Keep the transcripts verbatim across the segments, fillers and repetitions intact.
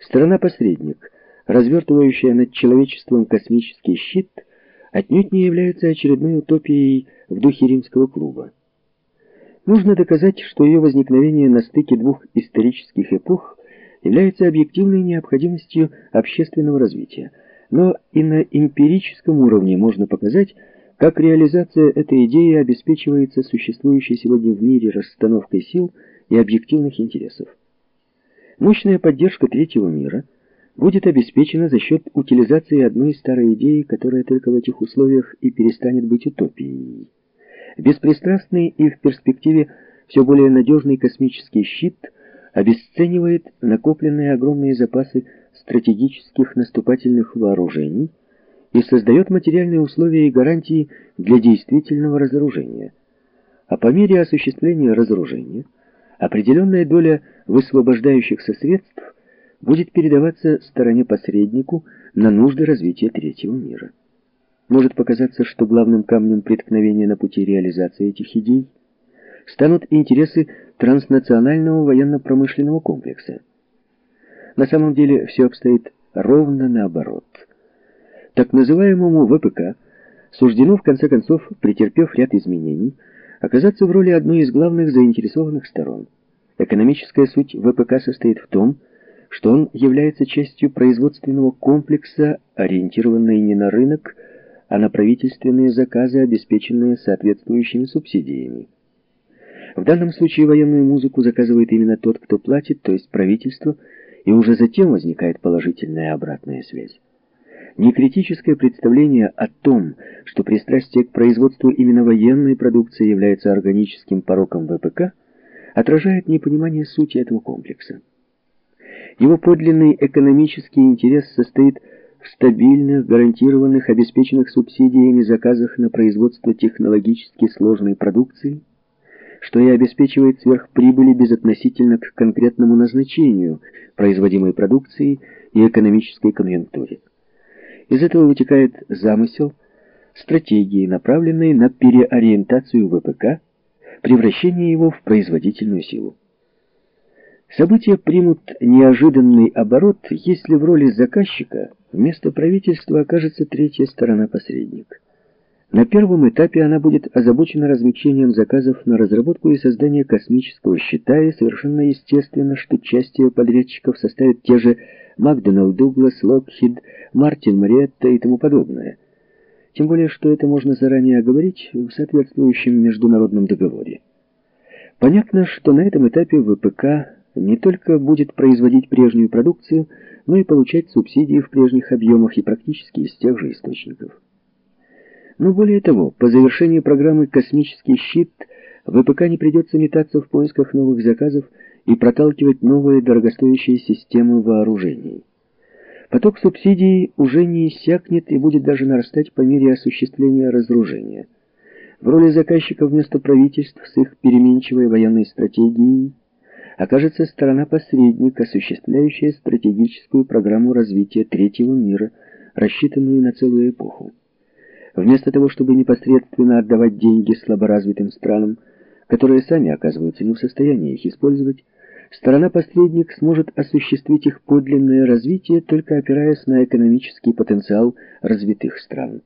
Страна-посредник, развертывающая над человечеством космический щит, отнюдь не является очередной утопией в духе римского клуба. Нужно доказать, что ее возникновение на стыке двух исторических эпох является объективной необходимостью общественного развития. Но и на эмпирическом уровне можно показать, как реализация этой идеи обеспечивается существующей сегодня в мире расстановкой сил и объективных интересов. Мощная поддержка третьего мира будет обеспечена за счет утилизации одной старой идеи, которая только в этих условиях и перестанет быть утопией. Беспристрастный и в перспективе все более надежный космический щит обесценивает накопленные огромные запасы стратегических наступательных вооружений и создает материальные условия и гарантии для действительного разоружения. А по мере осуществления разоружения определенная доля высвобождающихся средств будет передаваться стороне-посреднику на нужды развития третьего мира. Может показаться, что главным камнем преткновения на пути реализации этих идей станут интересы транснационального военно-промышленного комплекса. На самом деле все обстоит ровно наоборот. Так называемому ВПК суждено, в конце концов, претерпев ряд изменений, оказаться в роли одной из главных заинтересованных сторон. Экономическая суть ВПК состоит в том, что он является частью производственного комплекса, ориентированной не на рынок, а на правительственные заказы, обеспеченные соответствующими субсидиями. В данном случае военную музыку заказывает именно тот, кто платит, то есть правительство, и уже затем возникает положительная обратная связь. Некритическое представление о том, что пристрастие к производству именно военной продукции является органическим пороком ВПК, отражает непонимание сути этого комплекса. Его подлинный экономический интерес состоит в стабильных, гарантированных, обеспеченных субсидиями заказах на производство технологически сложной продукции, что и обеспечивает сверхприбыли безотносительно к конкретному назначению производимой продукции и экономической конъюнктуре. Из этого вытекает замысел стратегии, направленной на переориентацию ВПК, превращение его в производительную силу. События примут неожиданный оборот, если в роли заказчика вместо правительства окажется третья сторона-посредник. На первом этапе она будет озабочена размещением заказов на разработку и создание космического щита, и совершенно естественно, что часть ее подрядчиков составят те же Макдоналл Дуглас, Локхид, Мартин Мариетта и тому подобное. Тем более, что это можно заранее оговорить в соответствующем международном договоре. Понятно, что на этом этапе ВПК не только будет производить прежнюю продукцию, но и получать субсидии в прежних объемах и практически из тех же источников. Но более того, по завершении программы «Космический щит» ВПК не придется метаться в поисках новых заказов и проталкивать новые дорогостоящие системы вооружений. Поток субсидий уже не иссякнет и будет даже нарастать по мере осуществления разоружения. В роли заказчика вместо правительств с их переменчивой военной стратегией окажется сторона-посредник, осуществляющая стратегическую программу развития третьего мира, рассчитанную на целую эпоху. Вместо того, чтобы непосредственно отдавать деньги слаборазвитым странам, которые сами оказываются не в состоянии их использовать, сторона-посредник сможет осуществить их подлинное развитие, только опираясь на экономический потенциал развитых стран.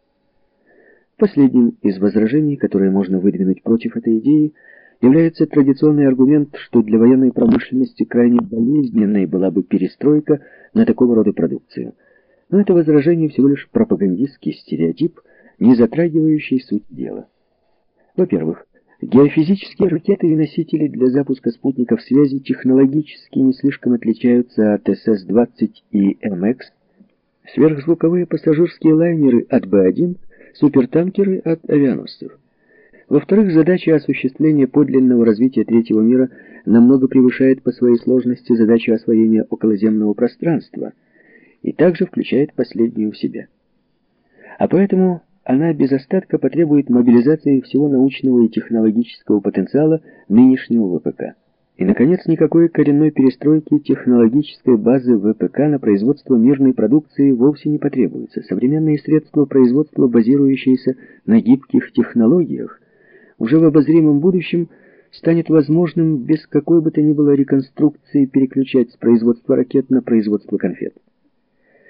Последним из возражений, которые можно выдвинуть против этой идеи, является традиционный аргумент, что для военной промышленности крайне болезненной была бы перестройка на такого рода продукцию. Но это возражение всего лишь пропагандистский стереотип, не затрагивающий суть дела. Во-первых, геофизические ракеты и носители для запуска спутников связи технологически не слишком отличаются от эс эс двадцать и эм экс, сверхзвуковые пассажирские лайнеры от бэ один, супертанкеры от авианосцев. Во-вторых, задача осуществления подлинного развития третьего мира намного превышает по своей сложности задачу освоения околоземного пространства и также включает последнюю в себя. А поэтому она без остатка потребует мобилизации всего научного и технологического потенциала нынешнего ВПК. И, наконец, никакой коренной перестройки технологической базы ВПК на производство мирной продукции вовсе не потребуется. Современные средства производства, базирующиеся на гибких технологиях, уже в обозримом будущем станет возможным без какой бы то ни было реконструкции переключать с производства ракет на производство конфет.